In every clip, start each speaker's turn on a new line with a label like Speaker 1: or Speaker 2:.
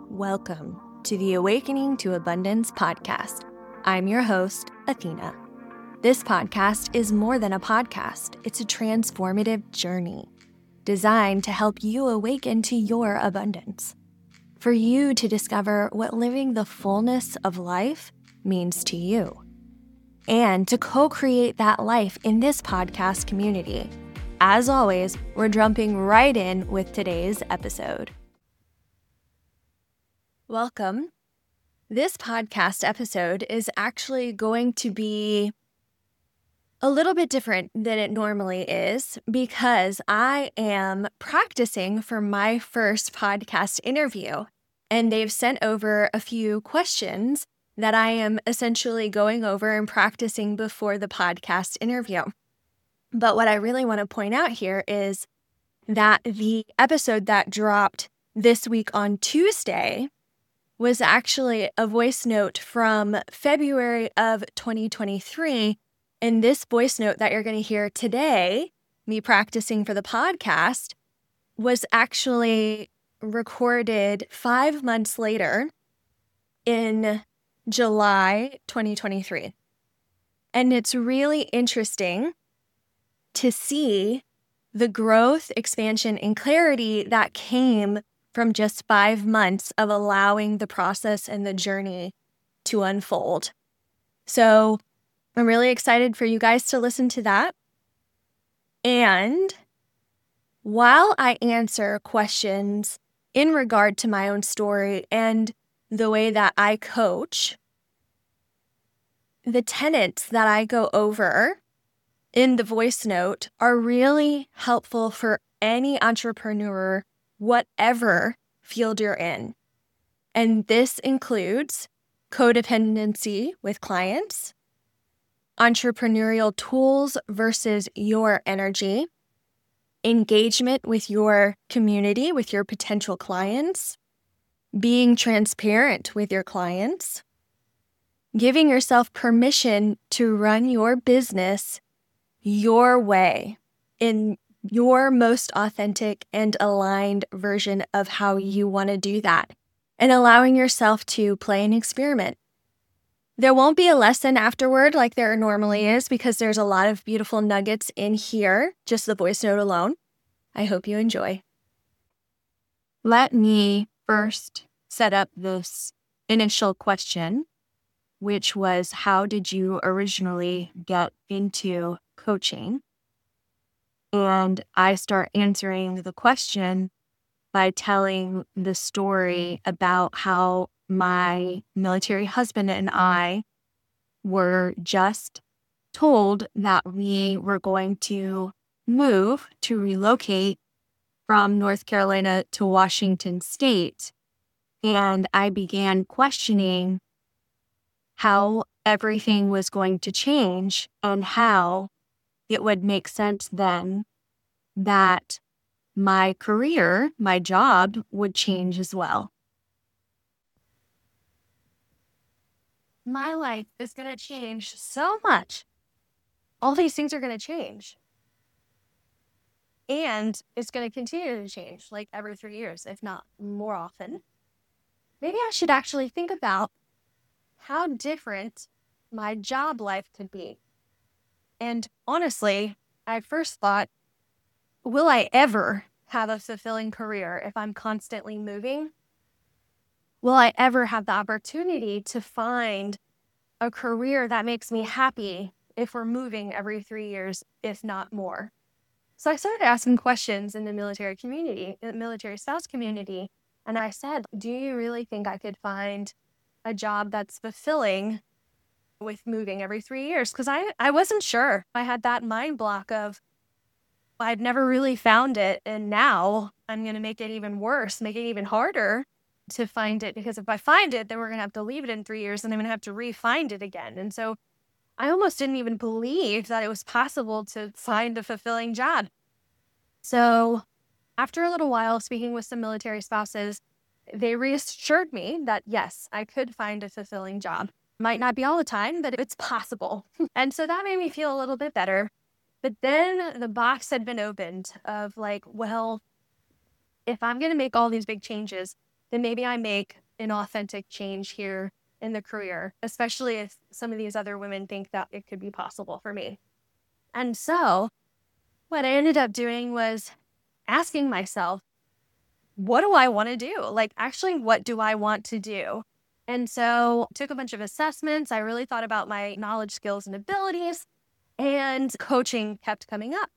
Speaker 1: Welcome to the Awakening to Abundance podcast. I'm your host, Athena. This podcast is more than a podcast. It's a transformative journey designed to help you awaken to your abundance. For you to discover what living the fullness of life means to you. And to co-create that life in this podcast community. As always, we're jumping right in with today's episode. Welcome. This podcast episode is actually going to be a little bit different than it normally is because I am practicing for my first podcast interview, and they've sent over a few questions that I am essentially going over and practicing before the podcast interview. But what I really want to point out here is that the episode that dropped this week on Tuesday was actually a voice note from February of 2023. And this voice note that you're going to hear today, me practicing for the podcast, was actually recorded 5 months later in July 2023. And it's really interesting to see the growth, expansion, and clarity that came from just 5 months of allowing the process and the journey to unfold. So I'm really excited for you guys to listen to that. And while I answer questions in regard to my own story and the way that I coach, the tenets that I go over in the voice note are really helpful for any entrepreneur, whatever field you're in. And this includes codependency with clients, entrepreneurial tools versus your energy, engagement with your community, with your potential clients, being transparent with your clients, giving yourself permission to run your business your way in your most authentic and aligned version of how you want to do that, and allowing yourself to play and experiment. There won't be a lesson afterward like there normally is because there's a lot of beautiful nuggets in here, just the voice note alone. I hope you enjoy. Let me first set up this initial question, which was, how did you originally get into coaching? And I start answering the question by telling the story about how my military husband and I were just told that we were going to relocate from North Carolina to Washington State. And I began questioning how everything was going to change and how it would make sense then that my career, my job would change as well. My life is going to change so much. All these things are going to change. And it's going to continue to change like every 3 years, if not more often. Maybe I should actually think about how different my job life could be. And honestly, I first thought, will I ever have a fulfilling career if I'm constantly moving? Will I ever have the opportunity to find a career that makes me happy if we're moving every 3 years, if not more? So I started asking questions in the military community, in the military spouse community. And I said, do you really think I could find a job that's fulfilling with moving every 3 years? Because I wasn't sure. I had that mind block of, I'd never really found it. And now I'm going to make it even worse, make it even harder to find it. Because if I find it, then we're going to have to leave it in 3 years and I'm going to have to re-find it again. And so I almost didn't even believe that it was possible to find a fulfilling job. So after a little while speaking with some military spouses, they reassured me that yes, I could find a fulfilling job. Might not be all the time, but it's possible. And so that made me feel a little bit better. But then the box had been opened of like, well, if I'm going to make all these big changes, then maybe I make an authentic change here in the career, especially if some of these other women think that it could be possible for me. And so what I ended up doing was asking myself, what do I want to do? Like, actually, what do I want to do? And so took a bunch of assessments. I really thought about my knowledge, skills, and abilities, and coaching kept coming up.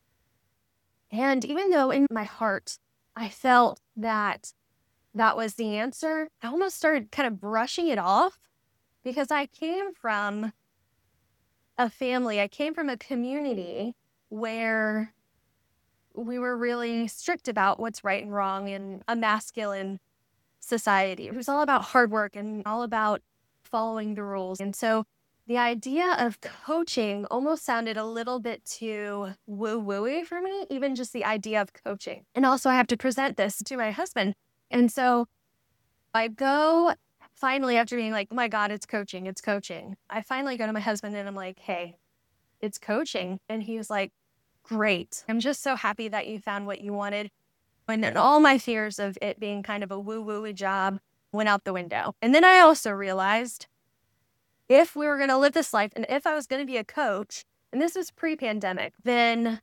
Speaker 1: And even though in my heart, I felt that that was the answer, I almost started kind of brushing it off because I came from a family, I came from a community where we were really strict about what's right and wrong in a masculine society. It was all about hard work and all about following the rules. And so the idea of coaching almost sounded a little bit too woo-wooey for me, even just the idea of coaching. And also I have to present this to my husband. And so I go finally, after being like, oh my God, it's coaching, it's coaching. I finally go to my husband and I'm like, hey, it's coaching. And he was like, great. I'm just so happy that you found what you wanted. And then all my fears of it being kind of a woo-woo job went out the window. And then I also realized if we were going to live this life and if I was going to be a coach, and this was pre-pandemic, then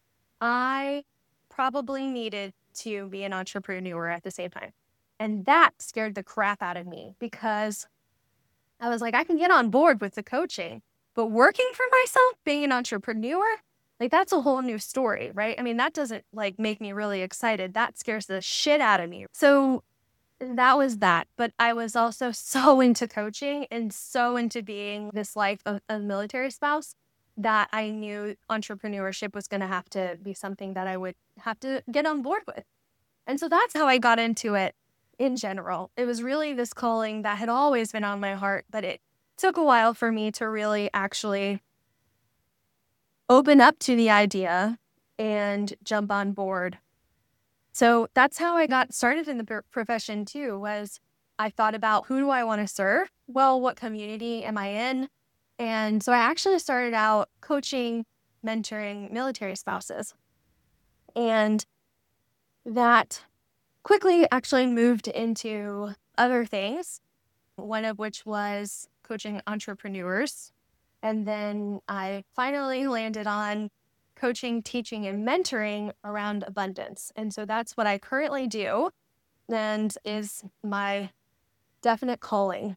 Speaker 1: I probably needed to be an entrepreneur at the same time. And that scared the crap out of me because I was like, I can get on board with the coaching, but working for myself, being an entrepreneur, like that's a whole new story, right? I mean, that doesn't like make me really excited. That scares the shit out of me. So that was that. But I was also so into coaching and so into being this life of a military spouse that I knew entrepreneurship was going to have to be something that I would have to get on board with. And so that's how I got into it in general. It was really this calling that had always been on my heart, but it took a while for me to really actually open up to the idea and jump on board. So that's how I got started in the profession too, was I thought about who do I want to serve? Well, what community am I in? And so I actually started out coaching, mentoring military spouses. And that quickly actually moved into other things, one of which was coaching entrepreneurs. And then I finally landed on coaching, teaching, and mentoring around abundance. And so that's what I currently do and is my definite calling.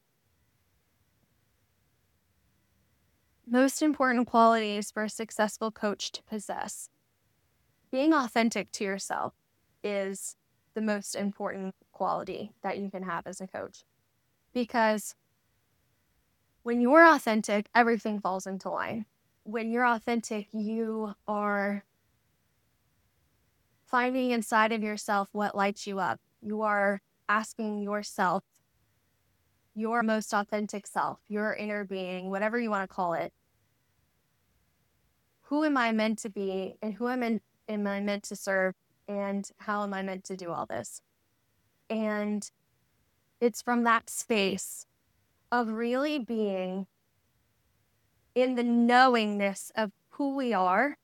Speaker 1: Most important qualities for a successful coach to possess. Being authentic to yourself is the most important quality that you can have as a coach. Because when you're authentic, everything falls into line. When you're authentic, you are finding inside of yourself what lights you up. You are asking yourself, your most authentic self, your inner being, whatever you want to call it. Who am I meant to be and who am I meant to serve and how am I meant to do all this? And it's from that space of really being in the knowingness of who we are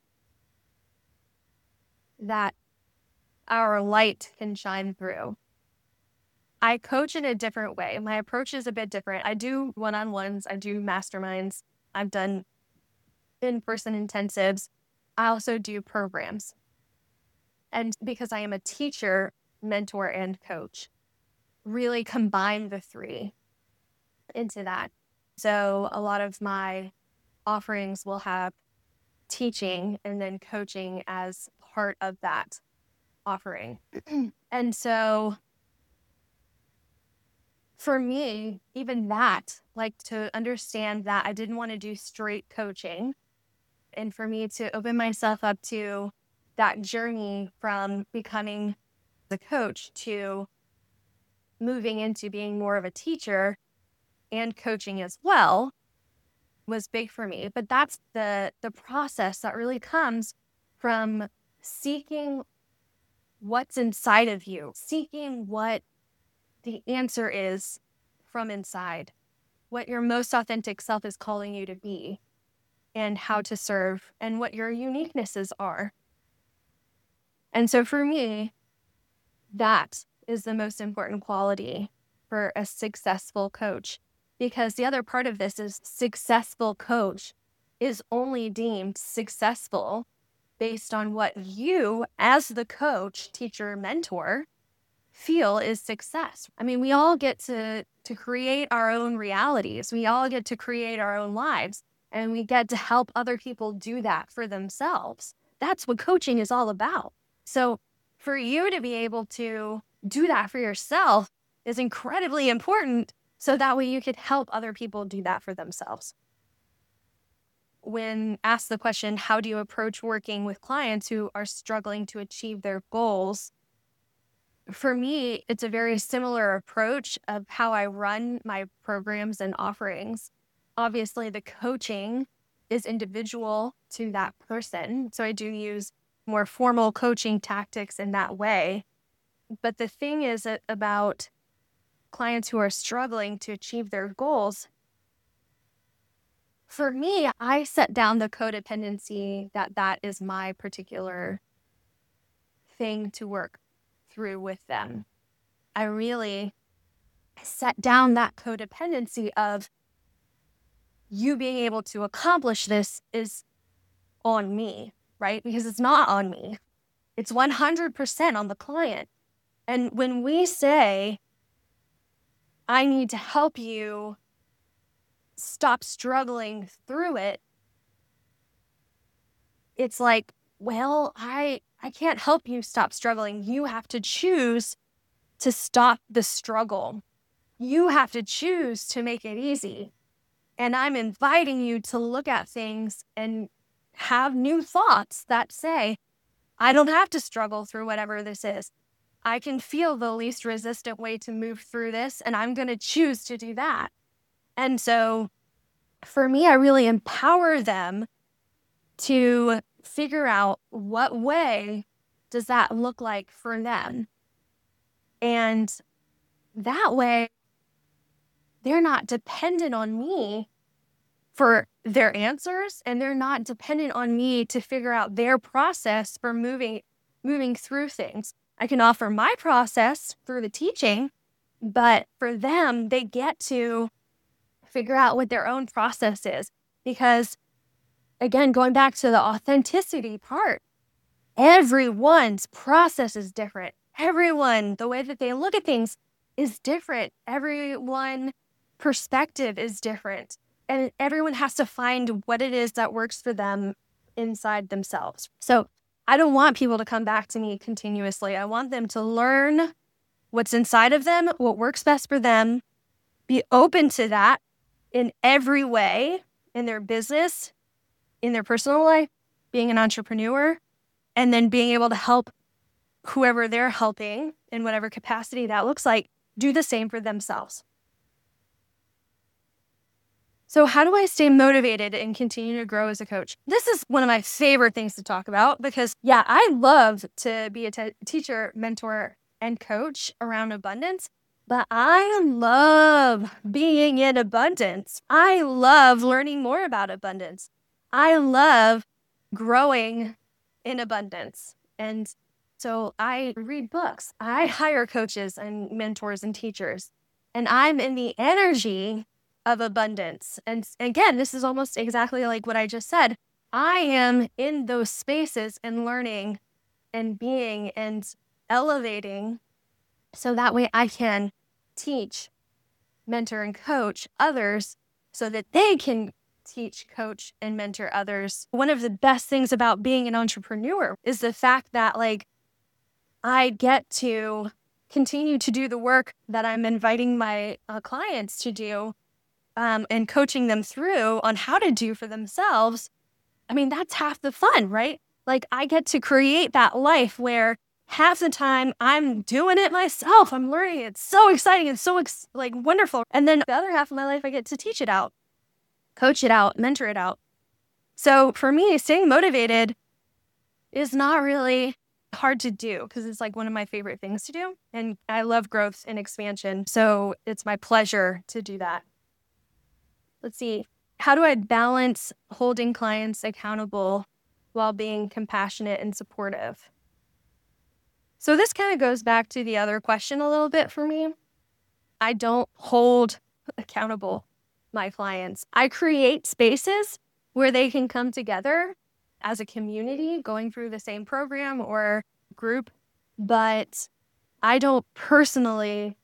Speaker 1: that our light can shine through. I coach in a different way. My approach is a bit different. I do one-on-ones, I do masterminds, I've done in-person intensives. I also do programs. And because I am a teacher, mentor, and coach, really combine the three into that. So a lot of my offerings will have teaching and then coaching as part of that offering. And so for me, even that, like to understand that I didn't want to do straight coaching, and for me to open myself up to that journey from becoming the coach to moving into being more of a teacher and coaching as well was big for me. But that's the process that really comes from seeking what's inside of you, seeking what the answer is from inside, what your most authentic self is calling you to be, and how to serve, and what your uniquenesses are. And so for me, that is the most important quality for a successful coach. Because the other part of this is successful coach is only deemed successful based on what you, as the coach, teacher, mentor, feel is success. I mean, we all get to create our own realities. We all get to create our own lives, and we get to help other people do that for themselves. That's what coaching is all about. So for you to be able to do that for yourself is incredibly important, so that way you could help other people do that for themselves. When asked the question, how do you approach working with clients who are struggling to achieve their goals? For me, it's a very similar approach of how I run my programs and offerings. Obviously, the coaching is individual to that person. So I do use more formal coaching tactics in that way. But the thing is about clients who are struggling to achieve their goals, for me, I set down the codependency that is my particular thing to work through with them. I really set down that codependency of you being able to accomplish this is on me, right? Because it's not on me. It's 100% on the client. And when we say, I need to help you stop struggling through it, it's like, well, I can't help you stop struggling. You have to choose to stop the struggle. You have to choose to make it easy. And I'm inviting you to look at things and have new thoughts that say, I don't have to struggle through whatever this is. I can feel the least resistant way to move through this, and I'm going to choose to do that. And so for me, I really empower them to figure out what way does that look like for them. And that way, they're not dependent on me for their answers, and they're not dependent on me to figure out their process for moving through things. I can offer my process through the teaching, but for them, they get to figure out what their own process is. Because again, going back to the authenticity part, everyone's process is different. Everyone, the way that they look at things is different. Everyone's perspective is different. And everyone has to find what it is that works for them inside themselves. So I don't want people to come back to me continuously. I want them to learn what's inside of them, what works best for them, be open to that in every way, in their business, in their personal life, being an entrepreneur, and then being able to help whoever they're helping in whatever capacity that looks like, do the same for themselves. So how do I stay motivated and continue to grow as a coach? This is one of my favorite things to talk about because, yeah, I love to be a teacher, mentor, and coach around abundance, but I love being in abundance. I love learning more about abundance. I love growing in abundance. And so I read books. I hire coaches and mentors and teachers, and I'm in the energy of abundance. And again, this is almost exactly like what I just said. I am in those spaces and learning and being and elevating so that way I can teach, mentor, and coach others so that they can teach, coach, and mentor others. One of the best things about being an entrepreneur is the fact that I get to continue to do the work that I'm inviting my clients to do and coaching them through on how to do for themselves. I mean, that's half the fun, right? I get to create that life where half the time I'm doing it myself. I'm learning. It's so exciting and so wonderful. And then the other half of my life, I get to teach it out, coach it out, mentor it out. So for me, staying motivated is not really hard to do because it's one of my favorite things to do. And I love growth and expansion. So it's my pleasure to do that. Let's see. How do I balance holding clients accountable while being compassionate and supportive? So this kind of goes back to the other question a little bit for me. I don't hold accountable my clients. I create spaces where they can come together as a community going through the same program or group, but I don't personally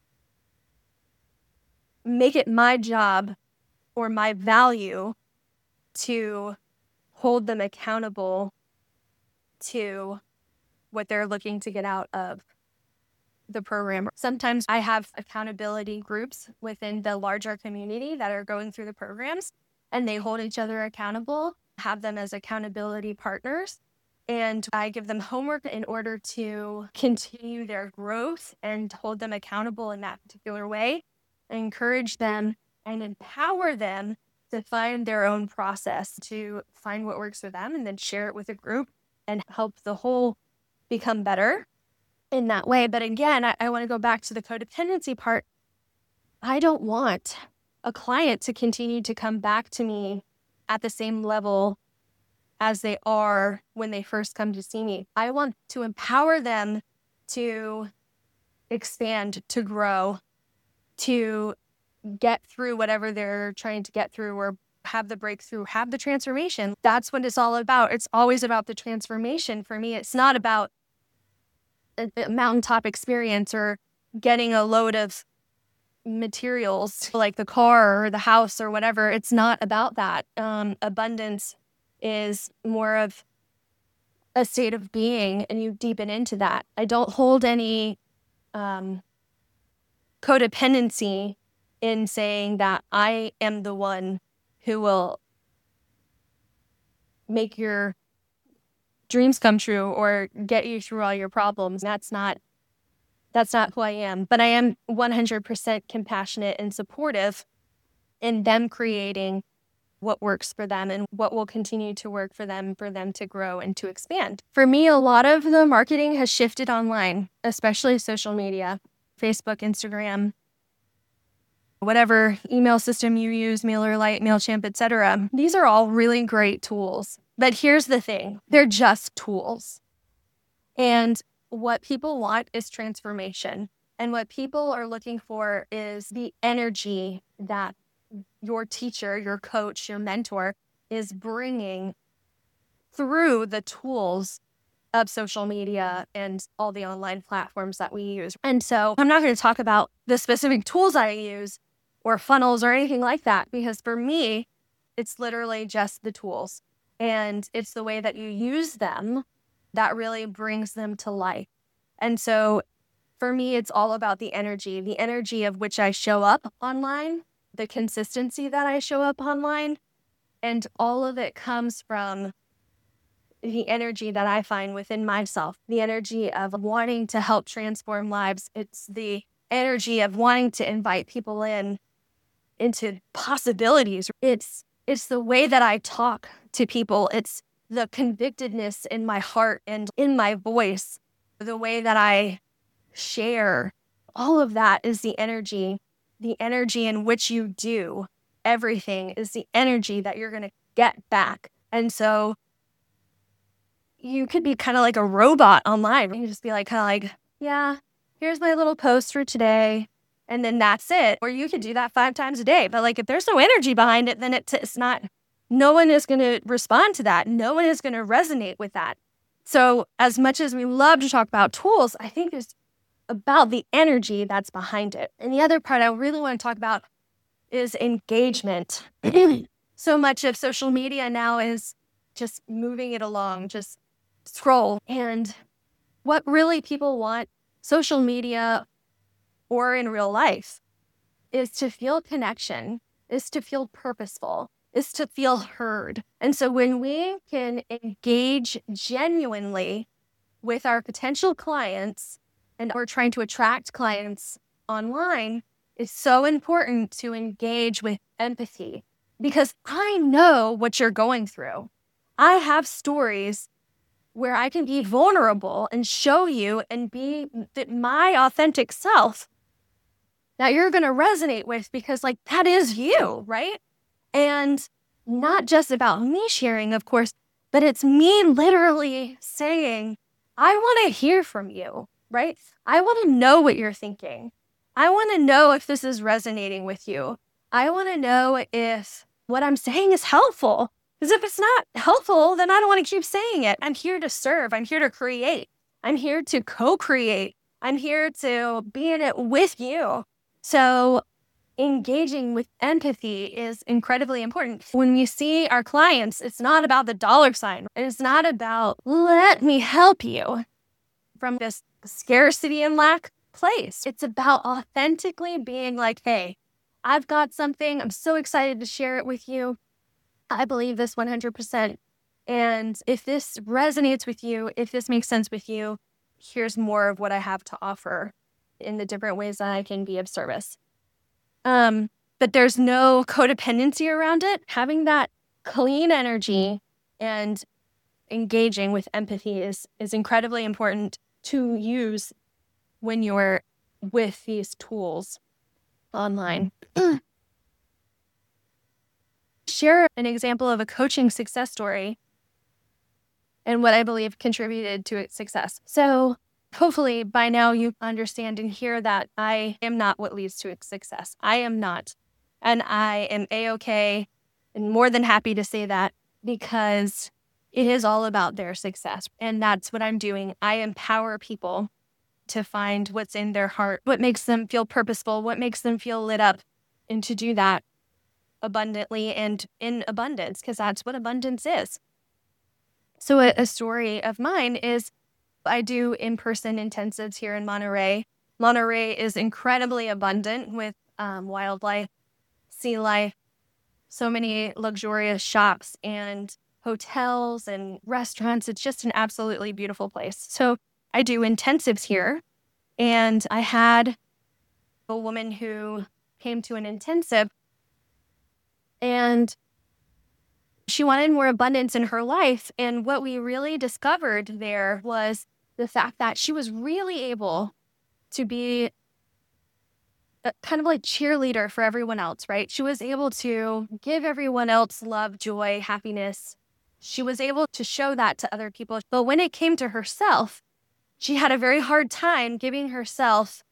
Speaker 1: make it my job or my value to hold them accountable to what they're looking to get out of the program. Sometimes I have accountability groups within the larger community that are going through the programs, and they hold each other accountable, have them as accountability partners. And I give them homework in order to continue their growth and hold them accountable in that particular way, encourage them and empower them to find their own process, to find what works for them, and then share it with a group and help the whole become better in that way. But again, I want to go back to the codependency part. I don't want a client to continue to come back to me at the same level as they are when they first come to see me. I want to empower them to expand, to grow, to get through whatever they're trying to get through, or have the breakthrough, have the transformation. That's what it's all about. It's always about the transformation for me. It's not about a mountaintop experience or getting a load of materials like the car or the house or whatever. It's not about that. Abundance is more of a state of being, and you deepen into that. I don't hold any codependency in saying that I am the one who will make your dreams come true or get you through all your problems. That's not who I am. But I am 100% compassionate and supportive in them creating what works for them and what will continue to work for them to grow and to expand. For me, a lot of the marketing has shifted online, especially social media, Facebook, Instagram, whatever email system you use, MailerLite, MailChimp, etc. These are all really great tools. But here's the thing, they're just tools. And what people want is transformation. And what people are looking for is the energy that your teacher, your coach, your mentor is bringing through the tools of social media and all the online platforms that we use. And so I'm not going to talk about the specific tools I use or funnels or anything like that, because for me, it's literally just the tools. And it's the way that you use them that really brings them to life. And so for me, it's all about the energy of which I show up online, the consistency that I show up online, and all of it comes from the energy that I find within myself, the energy of wanting to help transform lives. It's the energy of wanting to invite people into possibilities. It's the way that I talk to people. It's the convictedness in my heart and in my voice, the way that I share. All of that is the energy in which you do everything is the energy that you're going to get back. And so you could be kind of like a robot online. You just be like, yeah, here's my little post for today. And then that's it. Or you could do that 5 times a day. But like, if there's no energy behind it, then it's not, no one is going to respond to that. No one is going to resonate with that. So as much as we love to talk about tools, I think it's about the energy that's behind it. And the other part I really want to talk about is engagement. So much of social media now is just moving it along, just scroll. And what really people want, social media or in real life, is to feel connection, is to feel purposeful, is to feel heard. And so when we can engage genuinely with our potential clients, and we're trying to attract clients online, it's so important to engage with empathy, because I know what you're going through. I have stories where I can be vulnerable and show you and be my authentic self that you're going to resonate with, because like that is you, right? And not just about me sharing, of course, but it's me literally saying, I want to hear from you, right? I want to know what you're thinking. I want to know if this is resonating with you. I want to know if what I'm saying is helpful. Because if it's not helpful, then I don't want to keep saying it. I'm here to serve. I'm here to create. I'm here to co-create. I'm here to be in it with you. So engaging with empathy is incredibly important. When we see our clients, it's not about the dollar sign. It's not about, let me help you from this scarcity and lack place. It's about authentically being like, hey, I've got something. I'm so excited to share it with you. I believe this 100%. And if this resonates with you, if this makes sense with you, here's more of what I have to offer in the different ways that I can be of service. But there's no codependency around it. Having that clean energy and engaging with empathy is incredibly important to use when you're with these tools online. Share an example of a coaching success story and what I believe contributed to its success. So hopefully by now you understand and hear that I am not what leads to its success. I am not. And I am A-okay and more than happy to say that because it is all about their success. And that's what I'm doing. I empower people to find what's in their heart, what makes them feel purposeful, what makes them feel lit up, and to do that abundantly and in abundance, because that's what abundance is. So a story of mine is I do in-person intensives here in Monterey. Monterey is incredibly abundant with wildlife, sea life, so many luxurious shops and hotels and restaurants. It's just an absolutely beautiful place. So I do intensives here. And I had a woman who came to an intensive and she wanted more abundance in her life. And what we really discovered there was the fact that she was really able to be a kind of like cheerleader for everyone else, right? She was able to give everyone else love, joy, happiness. She was able to show that to other people. But when it came to herself, she had a very hard time giving herself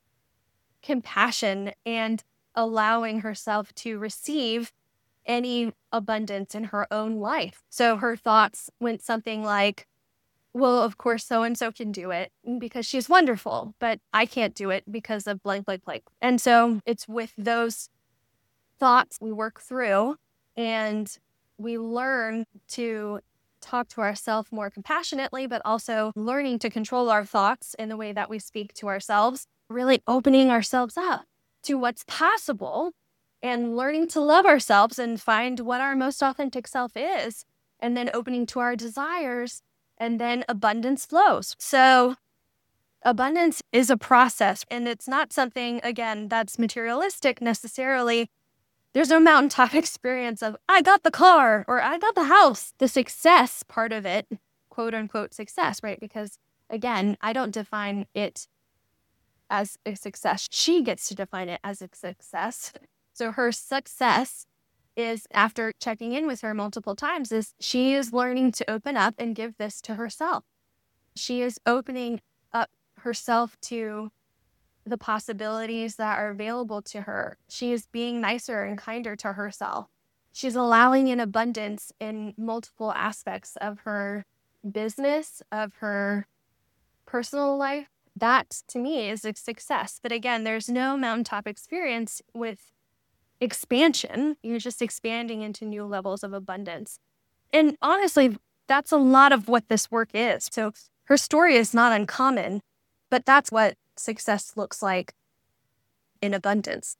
Speaker 1: compassion and allowing herself to receive any abundance in her own life. So her thoughts went something like, well, of course, so-and-so can do it because she's wonderful, but I can't do it because of blank, blank, blank. And so it's with those thoughts we work through and we learn to talk to ourselves more compassionately, but also learning to control our thoughts in the way that we speak to ourselves, really opening ourselves up to what's possible and learning to love ourselves and find what our most authentic self is, and then opening to our desires, and then abundance flows. So abundance is a process, and it's not something, again, that's materialistic necessarily. There's no mountaintop experience of, I got the car or I got the house. The success part of it, quote unquote success, right? Because again, I don't define it as a success. She gets to define it as a success. So her success is, after checking in with her multiple times, is she is learning to open up and give this to herself. She is opening up herself to the possibilities that are available to her. She is being nicer and kinder to herself. She's allowing an abundance in multiple aspects of her business, of her personal life. That, to me, is a success. But again, there's no mountaintop experience with expansion. You're just expanding into new levels of abundance. And honestly, that's a lot of what this work is. So her story is not uncommon, but that's what success looks like in abundance.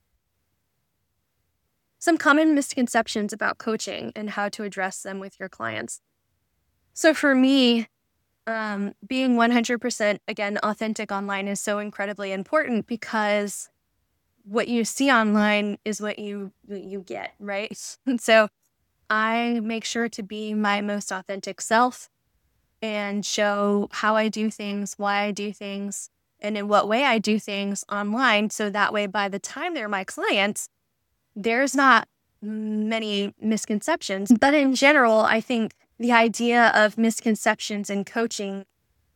Speaker 1: Some common misconceptions about coaching and how to address them with your clients. So for me, being 100%, again, authentic online is so incredibly important because what you see online is what you get, right? And so I make sure to be my most authentic self and show how I do things, why I do things, and in what way I do things online. So that way, by the time they're my clients, there's not many misconceptions. But in general, I think the idea of misconceptions in coaching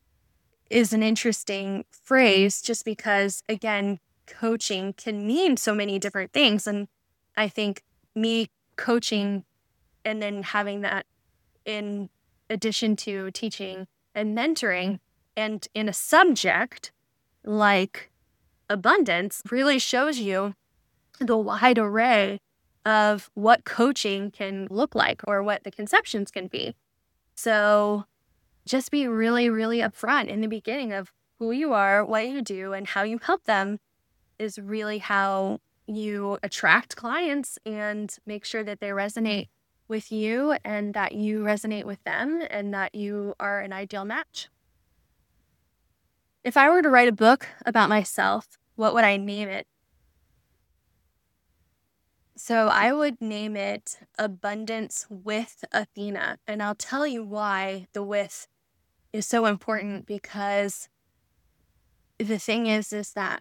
Speaker 1: is an interesting phrase just because, again, coaching can mean so many different things. And I think me coaching and then having that in addition to teaching and mentoring and in a subject like abundance really shows you the wide array of what coaching can look like or what the conceptions can be. So just be really, really upfront in the beginning of who you are, what you do, and how you help them is really how you attract clients and make sure that they resonate with you and that you resonate with them and that you are an ideal match. If I were to write a book about myself, what would I name it? So I would name it Abundance with Athena. And I'll tell you why the with is so important, because the thing is that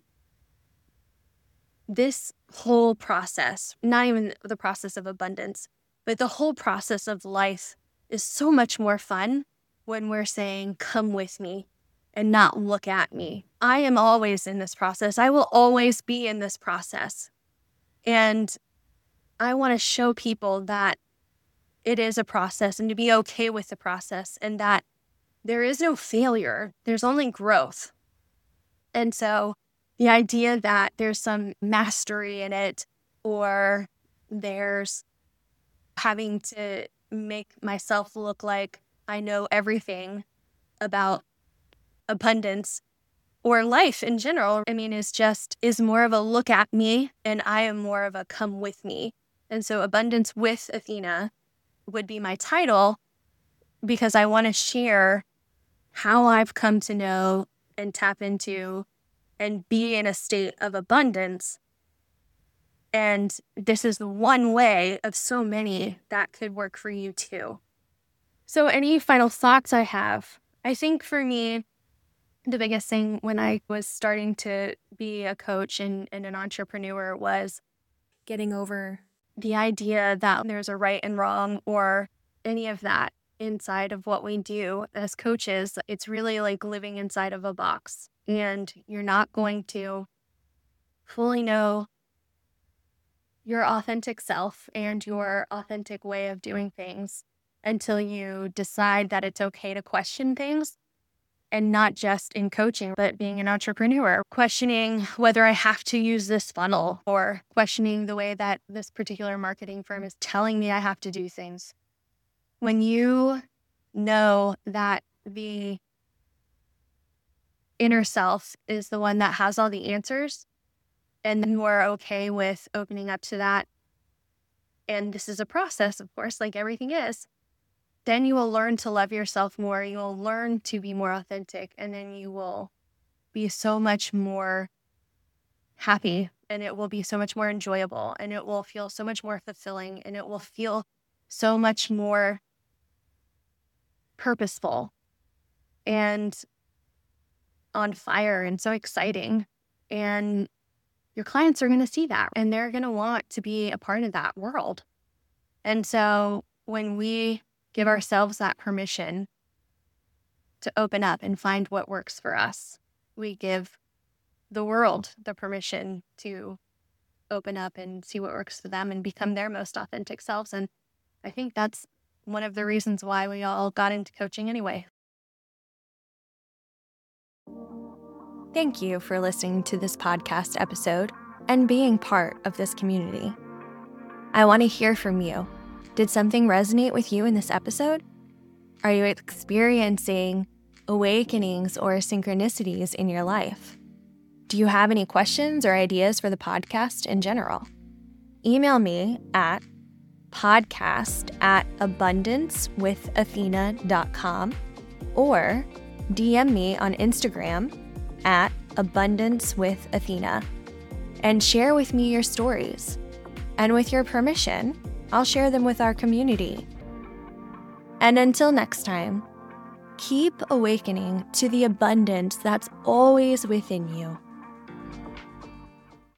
Speaker 1: this whole process, not even the process of abundance, but the whole process of life is so much more fun when we're saying, come with me and not look at me. I am always in this process. I will always be in this process. And I want to show people that it is a process and to be okay with the process and that there is no failure. There's only growth. And so the idea that there's some mastery in it or there's having to make myself look like I know everything about abundance or life in general, is more of a look at me and I am more of a come with me. And so Abundance with Athena would be my title because I want to share how I've come to know and tap into and be in a state of abundance. And this is one way of so many that could work for you too. So any final thoughts I have? I think for me, the biggest thing when I was starting to be a coach and an entrepreneur was getting over the idea that there's a right and wrong or any of that inside of what we do as coaches. It's really like living inside of a box, and you're not going to fully know your authentic self and your authentic way of doing things until you decide that it's okay to question things. And not just in coaching, but being an entrepreneur, questioning whether I have to use this funnel or questioning the way that this particular marketing firm is telling me I have to do things. When you know that the inner self is the one that has all the answers, and you are okay with opening up to that, and this is a process, of course, like everything is, then you will learn to love yourself more. You will learn to be more authentic, and then you will be so much more happy, and it will be so much more enjoyable, and it will feel so much more fulfilling, and it will feel so much more purposeful and on fire and so exciting. And your clients are going to see that, and they're going to want to be a part of that world. And so when we give ourselves that permission to open up and find what works for us, we give the world the permission to open up and see what works for them and become their most authentic selves. And I think that's one of the reasons why we all got into coaching anyway. Thank you for listening to this podcast episode and being part of this community. I want to hear from you. Did something resonate with you in this episode? Are you experiencing awakenings or synchronicities in your life? Do you have any questions or ideas for the podcast in general? Email me at podcast@abundancewithathena.com or DM me on Instagram at abundancewithathena and share with me your stories. And with your permission, I'll share them with our community. And until next time, keep awakening to the abundance that's always within you.